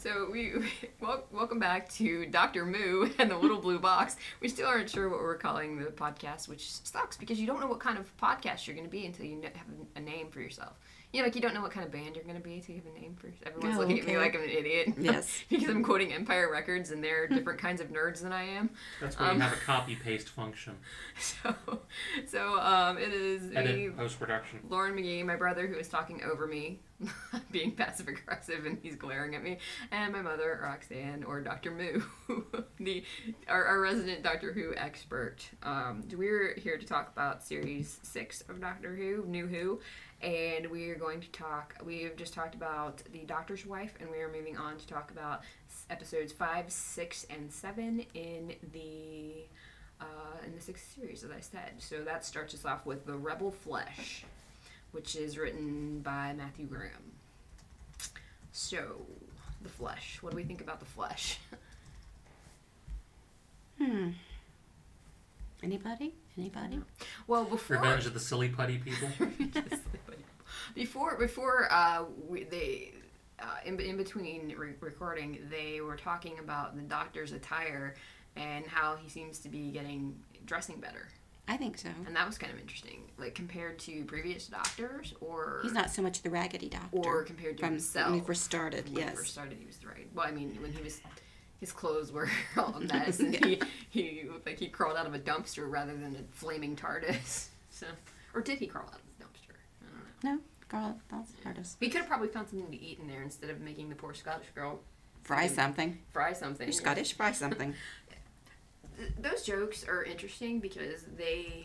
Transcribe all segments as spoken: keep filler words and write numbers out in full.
So we, we wel- welcome back to Doctor Moo and the Little Blue Box. We still aren't sure what we're calling the podcast, which sucks because you don't know what kind of podcast you're going to be until you have a name for yourself. You know, like you don't know what kind of band you're going to be until you have a name for yourself. Everyone's Oh, looking okay. at me like I'm an idiot. Yes. Because I'm quoting Empire Records and they're different kinds of nerds than I am. That's where um, you have a copy-paste function. So, so um, it is me, Edit, post-production. Lauren McGee, my brother who is talking over me, being passive-aggressive and he's glaring at me, and my mother, Roxanne, or Doctor Moo, the our, our resident Doctor Who expert. Um, we're here to talk about Series six of Doctor Who, New Who, and we are going to talk, we have just talked about the Doctor's Wife, and we are moving on to talk about episodes five, six, and seven in the uh, in the sixth series, as I said. So that starts us off with The Rebel Flesh, which is written by Matthew Graham. So, The Flesh. What do we think about The Flesh? Hmm. Anybody? Anybody? Well, before... Revenge of the Silly Putty People. before, before uh, we, they... Uh, in, in between re- recording, they were talking about the Doctor's attire and how he seems to be getting... dressing better. I think so. And that was kind of interesting. Like, compared to previous Doctors, or... He's not so much the Raggedy Doctor. Or compared to from himself. When he first started, when yes. he first started, he was right. Well, I mean, when he was... His clothes were all a mess, and Yeah. he, he looked like he crawled out of a dumpster rather than a flaming TARDIS. So, or did he crawl out of a dumpster? I don't know. No, girl, that's TARDIS. He could have probably found something to eat in there instead of making the poor Scottish girl Fry freaking something. Fry something. You're Scottish, fry something. Th- those jokes are interesting because they,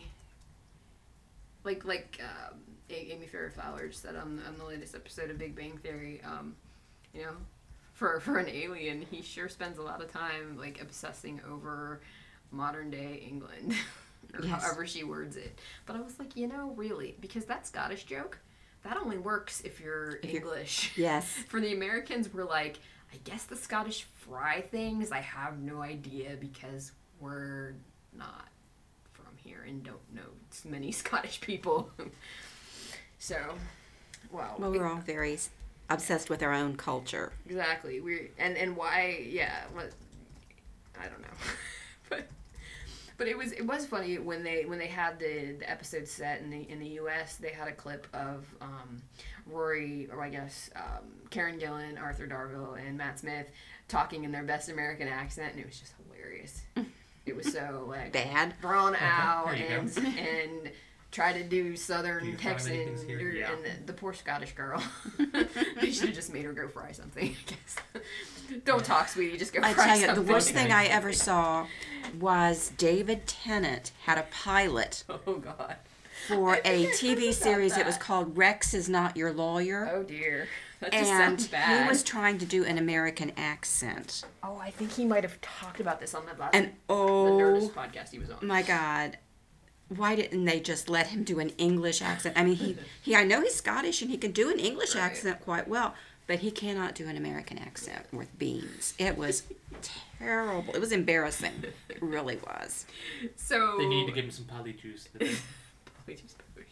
like like um, A- Amy Farrah Fowler said on, on the latest episode of Big Bang Theory, um, you know, for for an alien, he sure spends a lot of time like obsessing over modern day England, or Yes. however she words it. But I was like, you know, really, because that Scottish joke, that only works if you're If you're- English. Yes. For the Americans, we're like, I guess the Scottish fry things, I have no idea because we're not from here and don't know many Scottish people. So, wow. Well, we're all very s- obsessed with our own culture. Exactly. We're and and why? Yeah. What? I don't know. but but it was it was funny when they when they had the, the episode set in the in the U S. They had a clip of um, Rory, or I guess um, Karen Gillan, Arthur Darvill, and Matt Smith talking in their best American accent, and it was just hilarious. It was so like Bad. drawn out There you and go. and try to do Southern Do you find Texan, anything here? or- Yeah. and the, the poor Scottish girl. They should have just made her go fry something, I guess. Don't talk, sweetie, just go I fry tell you, something. the worst thing I ever saw was David Tennant had a pilot Oh, God. for I a think I T V heard series about that was that. called Rex is Not Your Lawyer. Oh, dear. That just And sounds bad. he was trying to do an American accent. Oh, I think he might have talked about this on that last And the oh Nerdist podcast he was on. my God, why didn't they just let him do an English accent? I mean, he, he I know he's Scottish and he can do an English Right. accent quite well, but he cannot do an American accent worth beans. It was terrible. It was embarrassing. It really was. So They need to give him some polyjuice. Polyjuice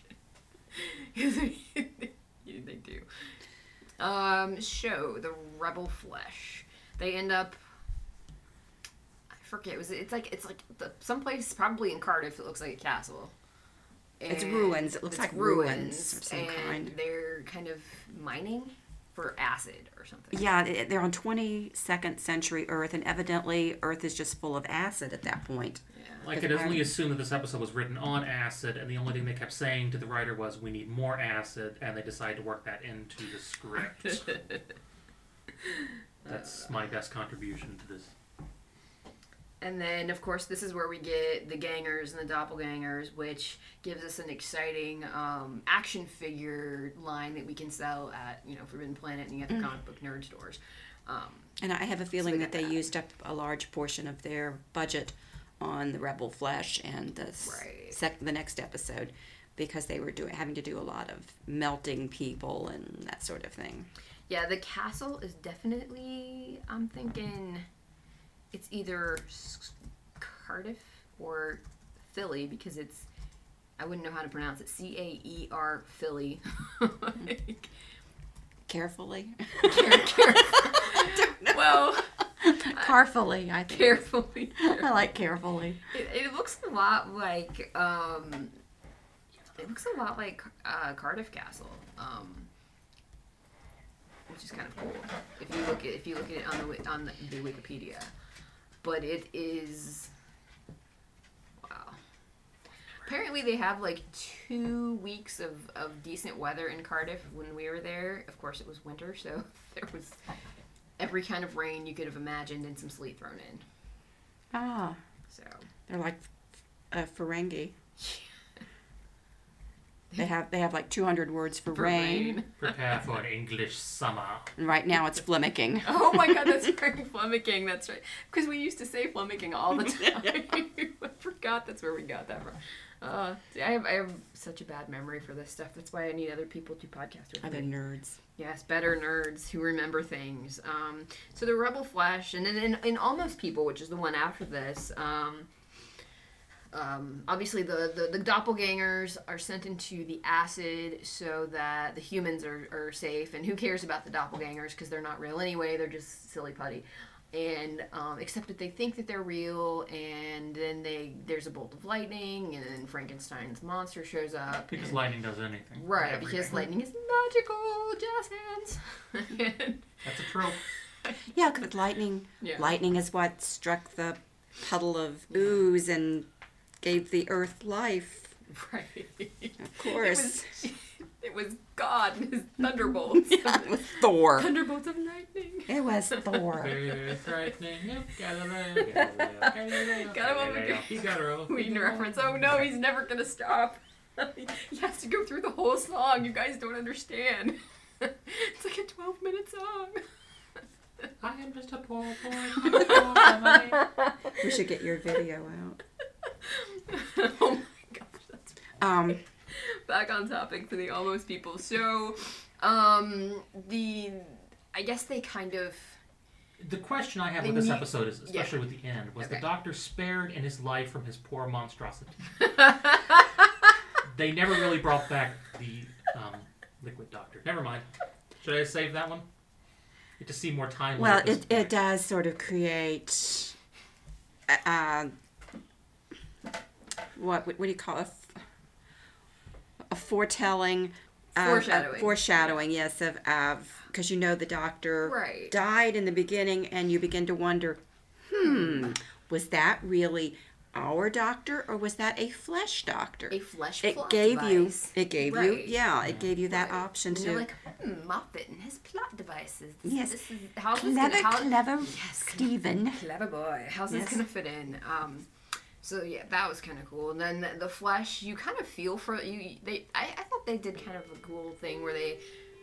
potion. Yeah, they do. Um, show the Rebel Flesh. They end up. I forget. It was it's like it's like the someplace probably in Cardiff. It looks like a castle. It's And ruins. It looks it's like ruins of some and kind. they're kind of mining for acid or something. Yeah, they- they're on twenty-second century Earth, and evidently Earth is just full of acid at that point. Yeah. I could only assume that this episode was written on acid, and the only thing they kept saying to the writer was, we need more acid, and they decided to work that into the script. That's my best contribution to this. And then, of course, this is where we get the gangers and the doppelgangers, which gives us an exciting um, action figure line that we can sell at, you know, Forbidden Planet and the other comic book nerd stores. Um, And I have a feeling they that got they that. used up a large portion of their budget on the Rebel Flesh and the s- Right. sec- the next episode, because they were doing having to do a lot of melting people and that sort of thing. yeah, the castle is definitely, I'm thinking, it's either S- Cardiff or Philly, because it's, I wouldn't know how to pronounce it, C A E R Philly. Like, Carefully. care- careful. Well, Carefully, I think. Carefully. I like carefully. It, it looks a lot like um, it looks a lot like uh, Cardiff Castle, um, which is kind of cool if you look at if you look at it on the wi- on the, the Wikipedia. But it is wow. Apparently, they have like two weeks of, of decent weather in Cardiff when we were there. Of course, it was winter, so there was every kind of rain you could have imagined and some sleet thrown in. Ah, So. they're like uh, Ferengi. They have they have like two hundred words for, For rain. rain. Prepare for an English summer. And right now it's flimmicking. Oh my god, that's right, flummoxing, that's right. Because we used to say flummoxing all the time. I forgot that's where we got that from. Uh, see, I have I have such a bad memory for this stuff. That's why I need other people to podcast with Other me. nerds. Yes, better nerds who remember things. Um, so the Rebel Flesh, and then in, in Almost People, which is the one after this, um, um, obviously the, the, the doppelgangers are sent into the acid so that the humans are, are safe, and who cares about the doppelgangers because they're not real anyway, they're just silly putty. And um, except that they think that they're real, and then they there's a bolt of lightning, and then Frankenstein's monster shows up. Because and, lightning does anything. right, Everything. because lightning is magical, jazz hands. And- That's a trope. Yeah, because lightning. Yeah. Lightning is what struck the puddle of ooze and gave the earth life. Right. Of course. It was, it was God and his thunderbolts. It was Thor. Thunderbolts of lightning. It was Thor. Very frightening. Galileo, Galileo, Galileo, Got him Galileo, Figaro. Queen reference. Oh no, he's never gonna stop. He has to go through the whole song. You guys don't understand. It's like a twelve minute song. I am just a poor boy. Poor family. We should get your video out. Oh my gosh, that's Um, back on topic for the Almost People. So, um, the I guess they kind of The question I have They with this need- episode is, yeah. especially with the end, was Okay. the doctor spared in his life from his poor monstrosity? They never really brought back the um, liquid doctor. Never mind. Should I save that one? Get to see more time. well, at this it, point. it does sort of create, uh, what, what do you call it? A foretelling. of- Foreshadowing. Of, foreshadowing, yes, of, of, because you know the doctor Right. died in the beginning and you begin to wonder, hmm, was that really our doctor or was that a flesh doctor? a flesh It plot gave device. you, it gave you, Right. yeah, it gave you that Right. option And to. you're like, hmm, Moffat and his plot devices. This, Yes. This is, how's this Clever, gonna, how, clever Yes, Stephen. Clever boy. How's this Yes. gonna fit in? Um, so yeah, that was kind of cool. And then the, the flesh, you kind of feel for you. They, I, I thought they did kind of a cool thing where they,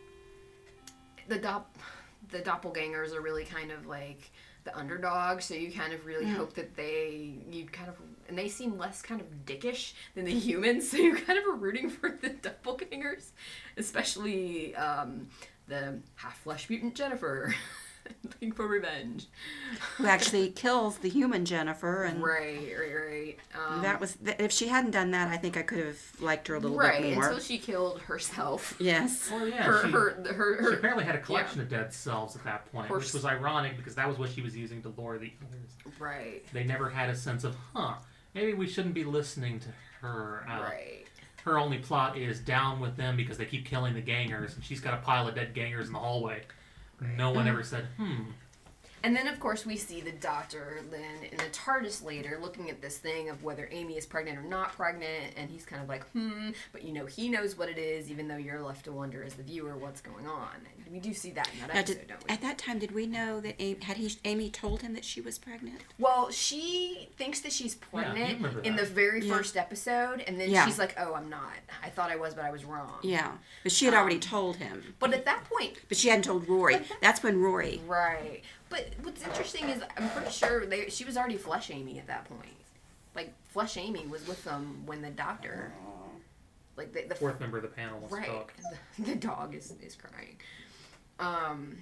the dop, the doppelgangers are really kind of like the underdog. So you kind of really Mm. hope that they, you kind of, and they seem less kind of dickish than the humans. So you kind of are rooting for the doppelgangers, especially um, the half flesh mutant Jennifer. Looking for revenge. Who actually kills the human Jennifer, and Right, right, right. Um, that was th- if she hadn't done that, I think I could have liked her a little right bit more. until she killed herself. Yes. Well, yeah, her, she, her, her, she her, apparently had a collection of dead selves at that point, Her which was ironic because that was what she was using to lure the others. right, They never had a sense of, huh, maybe we shouldn't be listening to her. Uh, right. Her only plot is down with them because they keep killing the gangers, and she's got a pile of dead gangers in the hallway. No one ever said, hmm. And then, of course, we see the doctor then in the TARDIS later looking at this thing of whether Amy is pregnant or not pregnant, and he's kind of like, hmm, but you know, he knows what it is, even though you're left to wonder as the viewer what's going on. And we do see that in that Now, episode, did, don't we? at that time, did we know that Amy, had he Amy told him that she was pregnant? Well, she thinks that she's Yeah, you pregnant remember in that. the very Yeah. first episode, and then Yeah. she's like, oh, I'm not. I thought I was, but I was wrong. Yeah, but she had Um, already told him. But at that point, But she hadn't told Rory. But that- That's when Rory. right. But what's interesting is I'm pretty sure they, she was already Flesh Amy at that point. Like, Flesh Amy was with them when the doctor, like, the, the Fourth member of the panel wants right, to talk. the, the dog is, is crying. Um,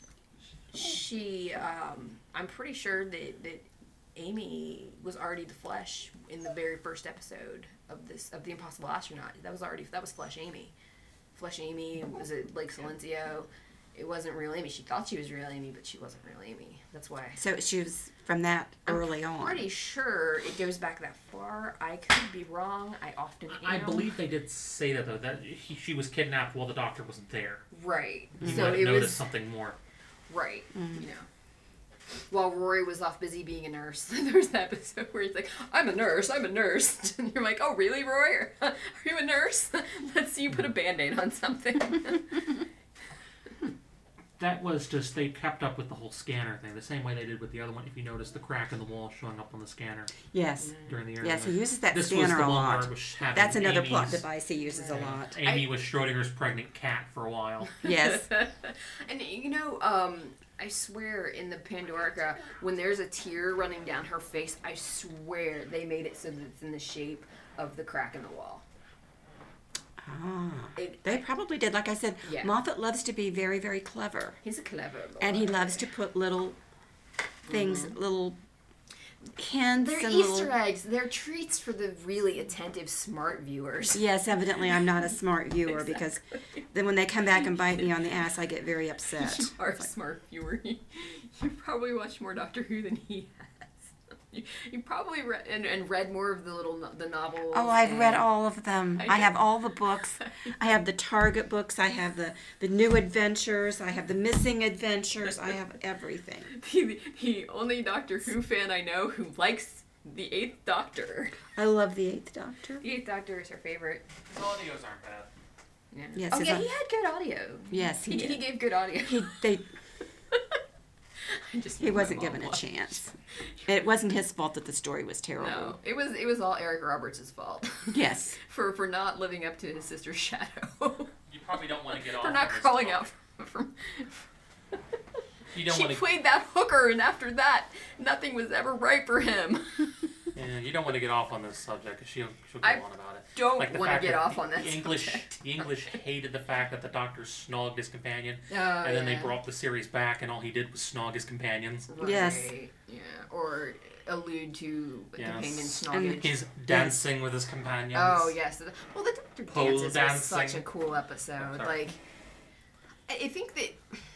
she, um, I'm pretty sure that, that Amy was already the Flesh in the very first episode of this, of The Impossible Astronaut. That was already, that was Flesh Amy. Flesh Amy was at Lake Silencio. it wasn't real Amy. She thought she was real Amy, but she wasn't real Amy. That's why. So she was from that early on. Pretty sure it goes back that far. I could be wrong. I often am. I believe they did say that though, that he, she was kidnapped while the doctor wasn't there. Right. You So might have it noticed was something more. right. You know. While Rory was off busy being a nurse, there was that episode where he's like, "I'm a nurse. I'm a nurse," and you're like, "Oh, really, Rory? Are you a nurse? Let's see you put a Band-Aid on something." That was just, they kept up with the whole scanner thing, the same way they did with the other one. If you notice the crack in the wall showing up on the scanner Yes. during the early Yes, he uses that This was scanner the a one where lot. it was having That's another plot Amy's- device he uses a lot. Amy I- was Schrodinger's pregnant cat for a while. Yes. And you know, um, I swear in the Pandorica, when there's a tear running down her face, I swear they made it so that it's in the shape of the crack in the wall. Ah. It, They probably did. Like I said, Yeah. Moffat loves to be very, very clever. he's a clever boy. And he loves to put little things, little hints They're and Easter little... eggs. They're treats for the really attentive, smart viewers. Yes, evidently I'm not a smart viewer because then when they come back and bite me on the ass, I get very upset. You are a smart viewer. You, you probably watched more Doctor Who than he has. You, you probably read and, and read more of the little no, the novels. Oh, I've read and- all of them. I I, have know. all the books. I have the Target books. I have the, the New Adventures. I have the Missing Adventures. I have everything. The, the only Doctor Who fan I know who likes the Eighth Doctor. I love the Eighth Doctor. The Eighth Doctor is her favorite. His audios aren't bad. Yeah. Yes, oh his yeah, au- he had good audio. Yes, he he, did. he gave good audio. He they I just he knew my wasn't mom given a was. chance. It wasn't his fault that the story was terrible. No, it was it was all Eric Roberts' fault. Yes. for for not living up to his sister's shadow. You probably don't want to get off for on not this crawling talk. out from. You don't She want to. played that hooker, and after that, nothing was ever right for him. Yeah, you don't want to get off on this subject because she'll she'll go I on about it. don't Like the want to fact get that off the, on that the English subject. the English hated the fact that the Doctor snogged his companion, Oh, and then they yeah. brought the series back, and all he did was snog his companions. Yes. Right, yeah, or allude to Yes. companion And snoggage. He's dancing with his companions. Oh yes. Well, the Doctor Pole dances was dancing. such a cool episode. Oh, sorry. Like, I I think that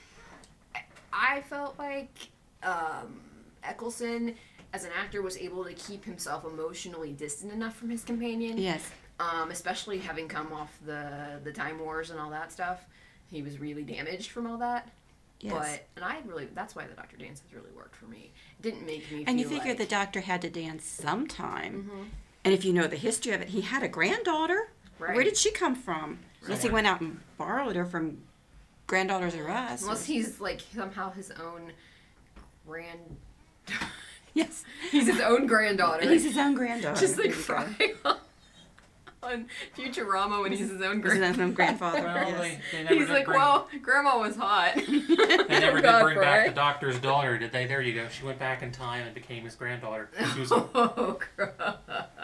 I felt like um, Eccleston, as an actor, was able to keep himself emotionally distant enough from his companion. Yes. Um, especially having come off the the Time Wars and all that stuff. He was really damaged from all that. Yes. But and I really that's why the Doctor dances really worked for me. It didn't make me. And you feel figure like, the doctor had to dance sometime. Mhm. And if you know the history of it, he had a granddaughter. Right. Where did she come from? Unless he Somewhere. went out and borrowed her from Granddaughters R Us. Unless he's like somehow his own grand. Yes. He's his own granddaughter. He's his own granddaughter. just like There you go. Fry on, on Futurama when he's his own He's his grand. own grandfather. Well, yes. they, they never He's did like, bring, well, Grandma was hot. they never God, did bring back Fry. the Doctor's daughter, did they? There you go. She went back in time and became his granddaughter. She was Oh, crap.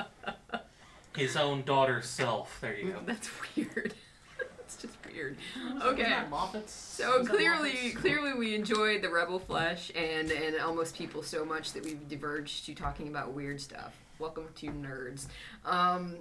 his own daughter's self. There you go. That's weird. It's just weird. Isn't Okay. that Moffat's? So Is that clearly, Moffat's? clearly, we enjoyed the Rebel Flesh and and Almost People so much that we've diverged to talking about weird stuff. Welcome to Nerds. Um,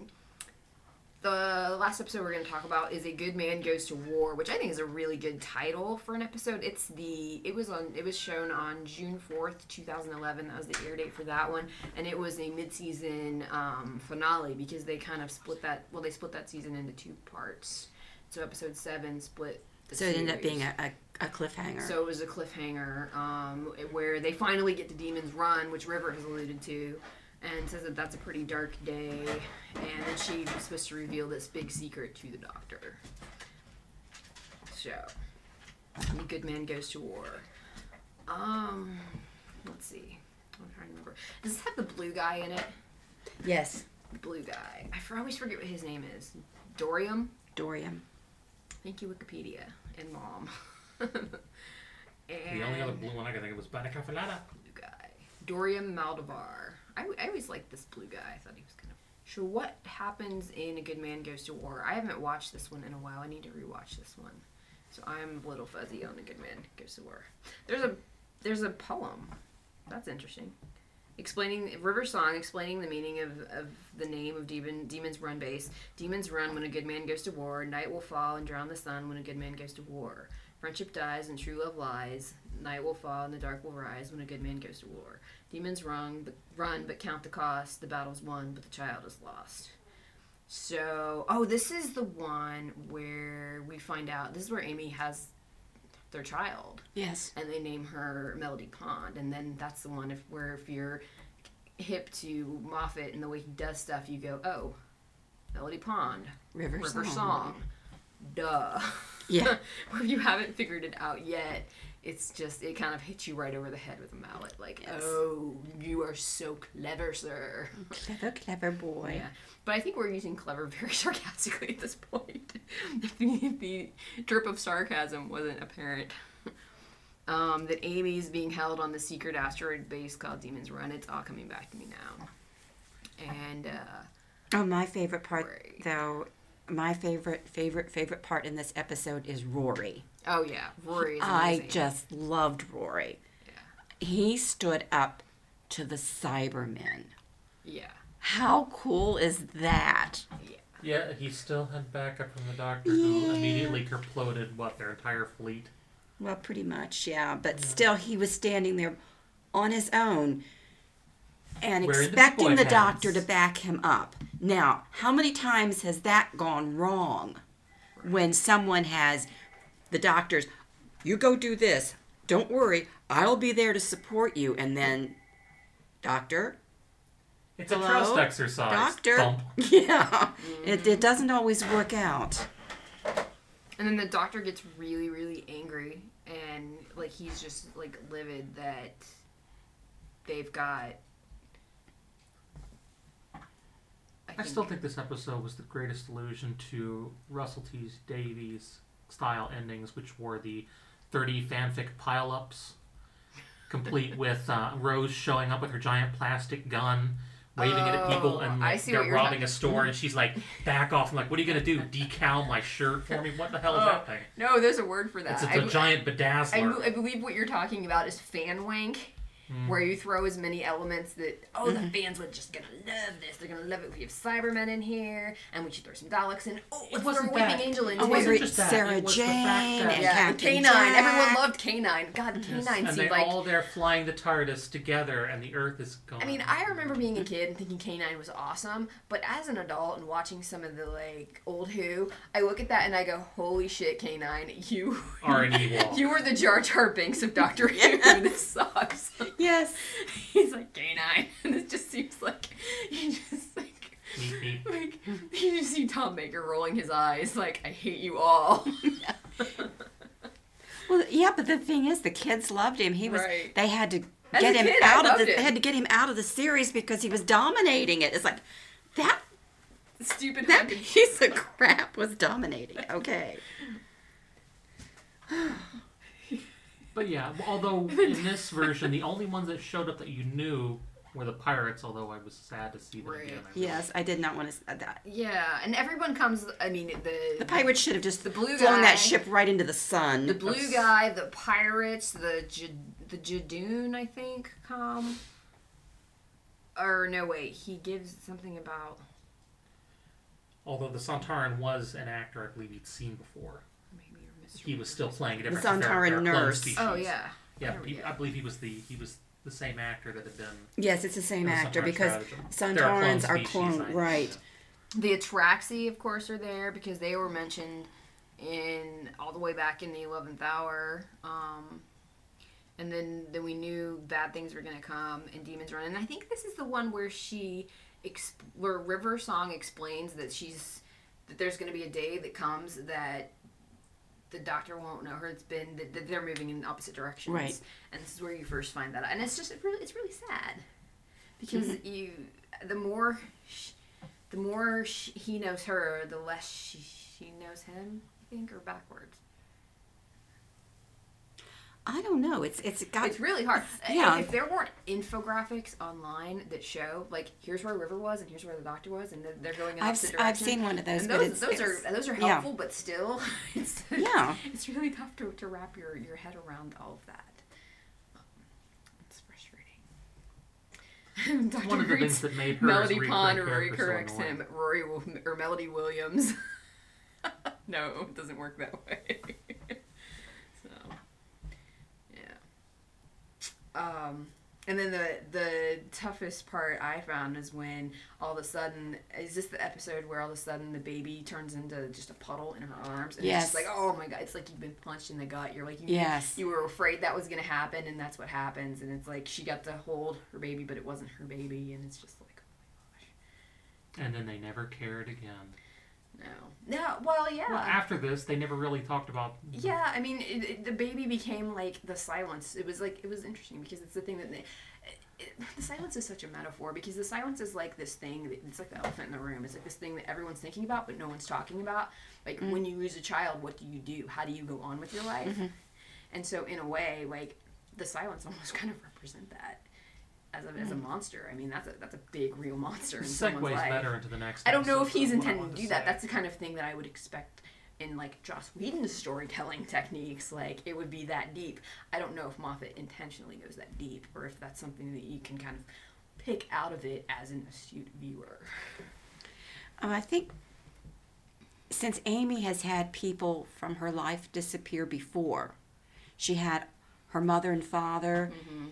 the last episode we're going to talk about is A Good Man Goes to War, which I think is a really good title for an episode. It's the it was on it was shown on June fourth, two thousand eleven. That was the air date for that one, and it was a mid-season um, finale because they kind of split that. Well, they split that season into two parts. So episode seven split. The So it ended up series. being a, a, a cliffhanger. So it was a cliffhanger um, where they finally get to Demon's Run, which River has alluded to, and says that that's a pretty dark day, and then she was supposed to reveal this big secret to the Doctor. So, The Good Man Goes to War. Um, let's see. I'm trying to remember. Does this have the blue guy in it? yes. The blue guy. I for- always forget what his name is. Dorium? Dorium. Thank you, Wikipedia and Mom. The only other blue one I can think of was Banica Filata. Blue guy. Dorium Maldavar. I, I always liked this blue guy. I thought he was kind of... So what happens in A Good Man Goes to War? I haven't watched this one in a while. I need to rewatch this one. So I'm a little fuzzy on A Good Man Goes to War. There's a there's a poem. That's interesting. Explaining River Song, explaining the meaning of, of the name of Demon Demon's Run base. Demons run when a good man goes to war. Night will fall and drown the sun when a good man goes to war. Friendship dies and true love lies. Night will fall and the dark will rise when a good man goes to war. Demons run but, run, but count the cost. The battle's won, but the child is lost. So, oh, this is the one where we find out, this is where Amy has their child. Yes. And they name her Melody Pond. And then that's the one if, where if you're hip to Moffat and the way he does stuff, you go, oh, Melody Pond. River, River Song. Song. Duh. Yeah. If you haven't figured it out yet, it's just, it kind of hits you right over the head with a mallet. Like, Yes. oh, you are so clever, sir. Clever, clever boy. Yeah. But I think we're using clever very sarcastically at this point. if, the, if the drip of sarcasm wasn't apparent. Um, that Amy's being held on the secret asteroid base called Demon's Run. It's all coming back to me now. And, uh... Oh, my favorite part, Rory. though, my favorite, favorite, favorite part in this episode is Rory. Oh, yeah. Rory is I amazing. just loved Rory. Yeah. He stood up to the Cybermen. Yeah. How cool is that? Yeah. Yeah, he still had backup from the Doctor, who immediately kerploded, what, their entire fleet? Well, pretty much, yeah. But still, he was standing there on his own and Wearing the expecting boy the pants. Doctor to back him up. Now, how many times has that gone wrong when someone has the Doctor's, you go do this, don't worry, I'll be there to support you, and then, Doctor? It's a Hello? trust exercise. Doctor? Thump. Yeah, it, it doesn't always work out. And then the Doctor gets really, really angry. And, like, he's just, like, livid that they've got... I still think this episode was the greatest allusion to Russell T Davies style endings, which were the thirty fanfic pile-ups, complete with uh, Rose showing up with her giant plastic gun, waving it at people, and Oh, I like, see what they're you're robbing ta- a store, and she's like, back off. I'm like, what are you going to do, decal my shirt for me? What the hell is Oh, that thing? No, there's a word for that. It's, it's I a be- giant I, bedazzler. be- I believe what you're talking about is fan wank, where you throw as many elements that, oh, the fans would just gonna love this. They're gonna love it. We have Cybermen in here, and we should throw some Daleks in. Oh, let's throw a wasn't Whipping that. Angel in It too. wasn't Every- just that. Sarah It was the fact Jane that- and Yeah, Captain K nine. Jack. Everyone loved K nine. God, K nine Yes, and seemed they're like... all there flying the TARDIS together, and the Earth is gone. I mean, I remember being a kid and thinking K nine was awesome, but as an adult and watching some of the, like, old Who, I look at that and I go, holy shit, K nine, you... Are an Ewok. You were the Jar Jar Binks of Doctor Who. Yes. This sucks. Yes. He's like, K nine. And it just seems like, you just, like... Meep, meep. Like, you just see Tom Baker rolling his eyes like, I hate you all. Well, yeah, but the thing is, the kids loved him. He was. Right. They had to As get a him kid, I out of loved the. it. They had to get him out of the series because he was dominating it. It's like that. Stupid That fucking... piece of crap was dominating. Okay. But yeah, although in this version, the only ones that showed up that you knew were the pirates, although I was sad to see them Right. again. I Yes, I did not want to say that. Yeah, and everyone comes, I mean, the... The pirates should have just The blue flown guy. that ship right into the sun. The blue That's- guy, the pirates, the J- the Jadoon, I think, come. Or no, wait, he gives something about. Although the Sontaran was an actor I believe you'd seen before. Maybe you're misremembering. He was still playing a different The Sontaran they're- they're clone nurse. species. Oh yeah. Yeah, There we he, go. I believe he was the he was the same actor that had done. Yes, it's the same The actor Sontaran because stratagem. They're a clone Sontarans are species, clone, I- right? The Atraxi, of course, are there because they were mentioned in all the way back in the eleventh hour. Um, and then then we knew bad things were gonna come in Demons Run, and I think this is the one where she, exp- where River Song explains that she's that there's gonna be a day that comes that the Doctor won't know her. It's been that, that they're moving in opposite directions, Right. And this is where you first find that out, and it's just it really it's really sad because you the more. Sh- The more sh- he knows her, the less she, she knows him, I think, or backwards. I don't know. It's it's got. It's really hard. Yeah. If, if there weren't infographics online that show, like, here's where River was and here's where the Doctor was, and they're, they're going in I've opposite s- I've directions. seen one of those, And but those, it's- those it's- are those are yeah. helpful, but still, it's Yeah. it's really tough to, to wrap your, your head around all of that. Um, it's frustrating. Doctor One of the reads things that made her Melody as a Pond, recurring Rory character so corrects annoying. him. Rory will, or Melody Williams. No, it doesn't work that way. Um, and then the the toughest part I found is when all of a sudden, is this the episode where all of a sudden the baby turns into just a puddle in her arms? And Yes. it's just like, oh my god, it's like you've been punched in the gut. You're like, you, Yes. you were afraid that was going to happen, and that's what happens. And it's like she got to hold her baby, but it wasn't her baby, and it's just like, oh my gosh. And then they never cared again. No. No, well, yeah. Well, after this, they never really talked about. Yeah, I mean, it, it, the baby became like the silence. It was like, it was interesting because it's the thing that they, it, the silence is such a metaphor because the silence is like this thing, that, it's like the elephant in the room. It's like this thing that everyone's thinking about but no one's talking about. Like Mm. when you lose a child, what do you do? How do you go on with your life? Mm-hmm. And so in a way, like the silence almost kind of represent that as a, as a monster. I mean, that's a that's a big real monster in someone's Segues life. better into the next. I don't know if episode, he's is what I intending wanted to do say. that. That's the kind of thing that I would expect in like Joss Whedon's storytelling techniques. Like it would be that deep. I don't know if Moffat intentionally goes that deep, or if that's something that you can kind of pick out of it as an astute viewer. Uh, I think since Amy has had people from her life disappear before, she had her mother and father. Mm-hmm.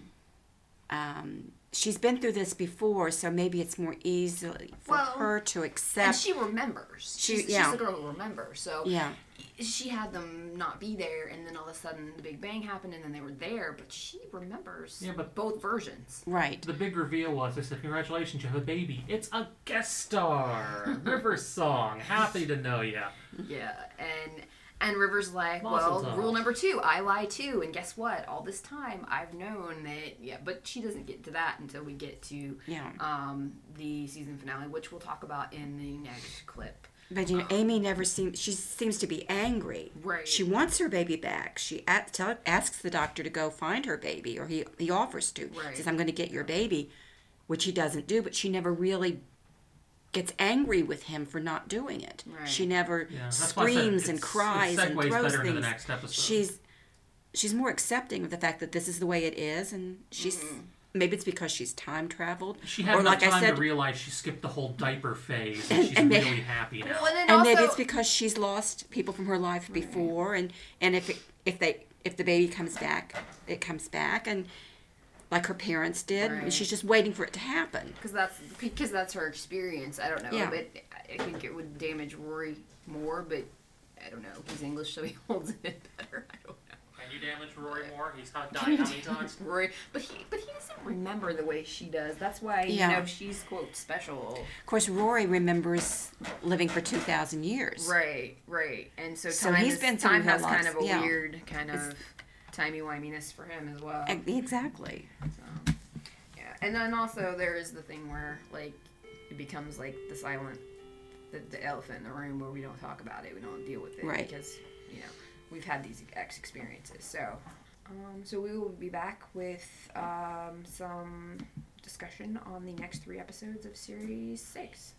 Um, she's been through this before, so maybe it's more easily for Well, her to And accept. she remembers. She- she's, yeah. she's the girl who remembers. So yeah, she had them not be there, and then all of a sudden the Big Bang happened, and then they were there. But she remembers Yeah, but- both versions. right. The big reveal was they said, "Congratulations, you have a baby. It's a guest star, River Song. Happy to know you." Yeah, and and River's like, Mazel well, tov. rule number two, I lie too, and guess what? All this time I've known that. Yeah, but she doesn't get to that until we get to Yeah. um, the season finale, which we'll talk about in the next clip. But you know, Amy never seems. She seems to be angry. Right. She wants her baby back. She a- tell, asks the doctor to go find her baby, or he he offers to. Right. Says, "I'm going to get your baby," which he doesn't do. But she never really gets angry with him for not doing it. Right. She never Yeah, that's why I said screams and it's- cries it and segues throws better into things. the next episode. She's she's more accepting of the fact that this is the way it is, and she's maybe it's because she's time traveled. She had or enough like I time said, to realize she skipped the whole diaper phase, and, And- she's and they- really happy now. Well, and then and also, maybe it's because she's lost people from her life before, and and if it, if they if the baby comes back, it comes back, and like her parents did, and Right. she's just waiting for it to happen. because that's because that's her experience. I don't know, Yeah. but I think it would damage Rory more. But I don't know. He's English, so he holds it better. I don't know. Can you damage Rory Moore? He's not dying how many times? Rory, but he but he doesn't remember the way she does. That's why Yeah. you know she's quote special. Of course, Rory remembers living for two thousand years. Right, right. And so, So time he's is, been through time her has kind lots, of a yeah. weird kind of It's- timey-wiminess for him as well. E- Exactly. So, yeah. And then also there is the thing where like it becomes like the silent the, the elephant in the room where we don't talk about it, we don't deal with it Right. because, you know, we've had these ex experiences. So um, so we will be back with um, some discussion on the next three episodes of series six.